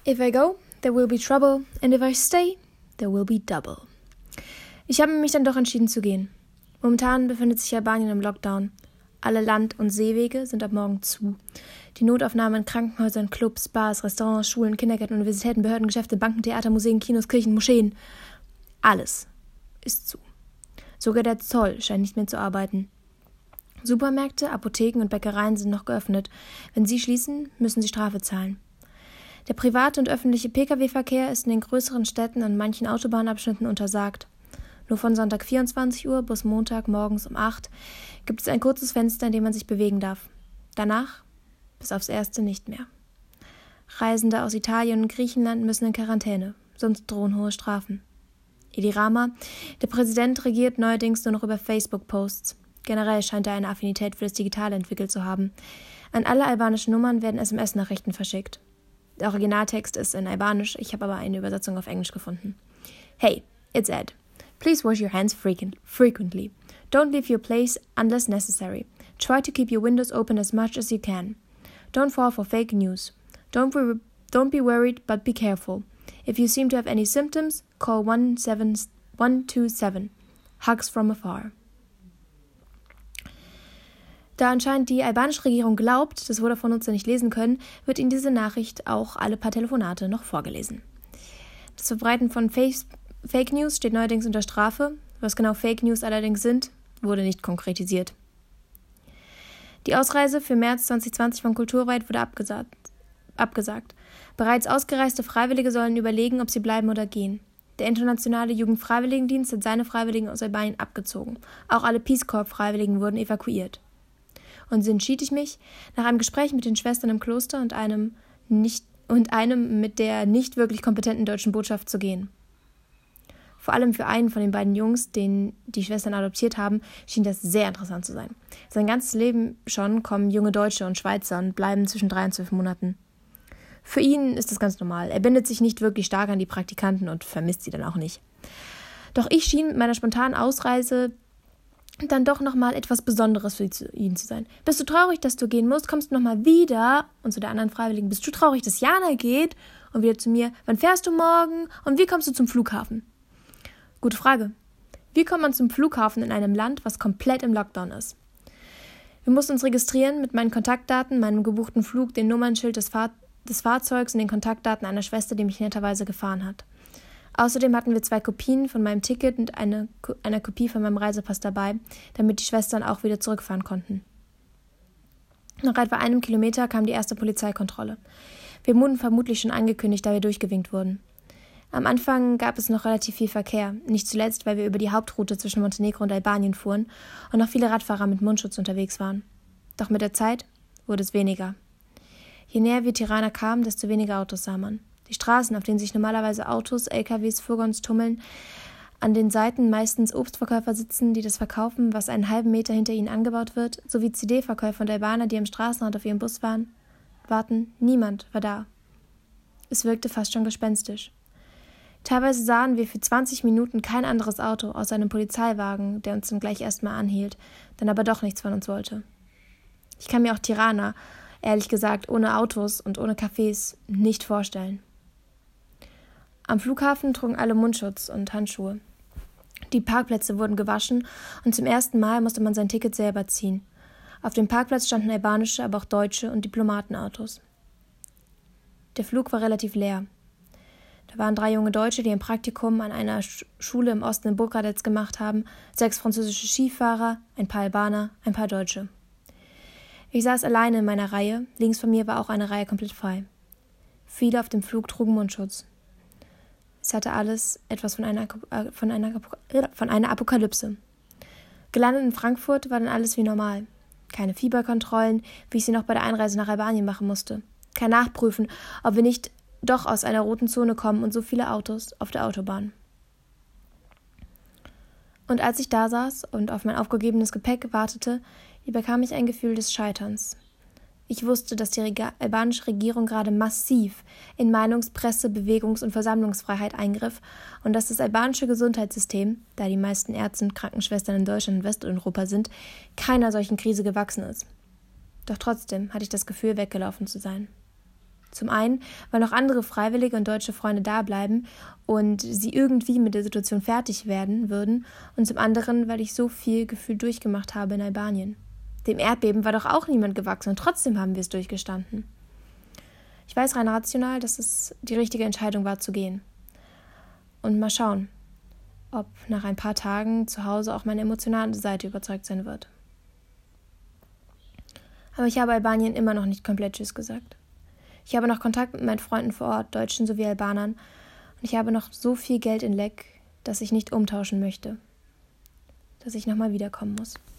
If I go, there will be trouble, and if I stay, there will be double. Ich habe mich dann doch entschieden zu gehen. Momentan befindet sich Albanien im Lockdown. Alle Land- und Seewege sind ab morgen zu. Die Notaufnahme in Krankenhäusern, Clubs, Bars, Restaurants, Schulen, Kindergärten, Universitäten, Behörden, Geschäfte, Banken, Theater, Museen, Kinos, Kirchen, Moscheen. Alles ist zu. Sogar der Zoll scheint nicht mehr zu arbeiten. Supermärkte, Apotheken und Bäckereien sind noch geöffnet. Wenn sie schließen, müssen sie Strafe zahlen. Der private und öffentliche Pkw-Verkehr ist in den größeren Städten und manchen Autobahnabschnitten untersagt. Nur von Sonntag 24 Uhr bis Montag morgens um 8 gibt es ein kurzes Fenster, in dem man sich bewegen darf. Danach, bis aufs Erste, nicht mehr. Reisende aus Italien und Griechenland müssen in Quarantäne, sonst drohen hohe Strafen. Edi Rama, der Präsident, regiert neuerdings nur noch über Facebook-Posts. Generell scheint er eine Affinität für das Digitale entwickelt zu haben. An alle albanischen Nummern werden SMS-Nachrichten verschickt. Der Originaltext ist in Albanisch, ich habe aber eine Übersetzung auf Englisch gefunden. Hey, it's Ed. Please wash your hands frequently. Don't leave your place unless necessary. Try to keep your windows open as much as you can. Don't fall for fake news. Don't be worried, but be careful. If you seem to have any symptoms, call 127. Hugs from afar. Da anscheinend die albanische Regierung glaubt, das Vodafone-Nutzer nicht lesen können, wird ihnen diese Nachricht auch alle paar Telefonate noch vorgelesen. Das Verbreiten von Fake News steht neuerdings unter Strafe. Was genau Fake News allerdings sind, wurde nicht konkretisiert. Die Ausreise für März 2020 von Kulturweit wurde abgesagt. Bereits ausgereiste Freiwillige sollen überlegen, ob sie bleiben oder gehen. Der internationale Jugendfreiwilligendienst hat seine Freiwilligen aus Albanien abgezogen. Auch alle Peace Corps-Freiwilligen wurden evakuiert. Und so entschied ich mich, nach einem Gespräch mit den Schwestern im Kloster und einem mit der nicht wirklich kompetenten deutschen Botschaft zu gehen. Vor allem für einen von den beiden Jungs, den die Schwestern adoptiert haben, schien das sehr interessant zu sein. Sein ganzes Leben schon kommen junge Deutsche und Schweizer und bleiben zwischen 3 und 12 Monaten. Für ihn ist das ganz normal. Er bindet sich nicht wirklich stark an die Praktikanten und vermisst sie dann auch nicht. Doch ich schien mit meiner spontanen Ausreise dann doch nochmal etwas Besonderes für ihn zu sein. Bist du traurig, dass du gehen musst? Kommst du nochmal wieder? Und zu der anderen Freiwilligen, bist du traurig, dass Jana geht? Und wieder zu mir, wann fährst du morgen? Und wie kommst du zum Flughafen? Gute Frage. Wie kommt man zum Flughafen in einem Land, was komplett im Lockdown ist? Wir mussten uns registrieren mit meinen Kontaktdaten, meinem gebuchten Flug, dem Nummernschild des Fahrzeugs und den Kontaktdaten einer Schwester, die mich netterweise gefahren hat. Außerdem hatten wir 2 Kopien von meinem Ticket und einer Kopie von meinem Reisepass dabei, damit die Schwestern auch wieder zurückfahren konnten. Nach etwa 1 Kilometer kam die erste Polizeikontrolle. Wir wurden vermutlich schon angekündigt, da wir durchgewinkt wurden. Am Anfang gab es noch relativ viel Verkehr, nicht zuletzt, weil wir über die Hauptroute zwischen Montenegro und Albanien fuhren und noch viele Radfahrer mit Mundschutz unterwegs waren. Doch mit der Zeit wurde es weniger. Je näher wir Tirana kamen, desto weniger Autos sah man. Die Straßen, auf denen sich normalerweise Autos, LKWs, Furgons tummeln, an den Seiten meistens Obstverkäufer sitzen, die das verkaufen, was einen halben Meter hinter ihnen angebaut wird, sowie CD-Verkäufer und Albaner, die am Straßenrand auf ihren Bus warten. Niemand war da. Es wirkte fast schon gespenstisch. Teilweise sahen wir für 20 Minuten kein anderes Auto außer einem Polizeiwagen, der uns dann gleich erstmal anhielt, dann aber doch nichts von uns wollte. Ich kann mir auch Tirana, ehrlich gesagt, ohne Autos und ohne Cafés nicht vorstellen. Am Flughafen trugen alle Mundschutz und Handschuhe. Die Parkplätze wurden gewaschen und zum ersten Mal musste man sein Ticket selber ziehen. Auf dem Parkplatz standen albanische, aber auch deutsche und Diplomatenautos. Der Flug war relativ leer. Da waren 3 junge Deutsche, die ein Praktikum an einer Schule im Osten in Bukradec gemacht haben, 6 französische Skifahrer, ein paar Albaner, ein paar Deutsche. Ich saß alleine in meiner Reihe, links von mir war auch eine Reihe komplett frei. Viele auf dem Flug trugen Mundschutz. Es hatte alles etwas von einer Apokalypse. Gelandet in Frankfurt war dann alles wie normal. Keine Fieberkontrollen, wie ich sie noch bei der Einreise nach Albanien machen musste. Kein Nachprüfen, ob wir nicht doch aus einer roten Zone kommen und so viele Autos auf der Autobahn. Und als ich da saß und auf mein aufgegebenes Gepäck wartete, bekam ich ein Gefühl des Scheiterns. Ich wusste, dass die albanische Regierung gerade massiv in Meinungs-, Presse-, Bewegungs- und Versammlungsfreiheit eingriff und dass das albanische Gesundheitssystem, da die meisten Ärzte und Krankenschwestern in Deutschland und Westeuropa sind, keiner solchen Krise gewachsen ist. Doch trotzdem hatte ich das Gefühl, weggelaufen zu sein. Zum einen, weil noch andere freiwillige und deutsche Freunde da bleiben und sie irgendwie mit der Situation fertig werden würden, und zum anderen, weil ich so viel Gefühl durchgemacht habe in Albanien. Dem Erdbeben war doch auch niemand gewachsen und trotzdem haben wir es durchgestanden. Ich weiß rein rational, dass es die richtige Entscheidung war, zu gehen. Und mal schauen, ob nach ein paar Tagen zu Hause auch meine emotionale Seite überzeugt sein wird. Aber ich habe Albanien immer noch nicht komplett Tschüss gesagt. Ich habe noch Kontakt mit meinen Freunden vor Ort, Deutschen sowie Albanern, und ich habe noch so viel Geld in Lek, dass ich nicht umtauschen möchte, dass ich nochmal wiederkommen muss.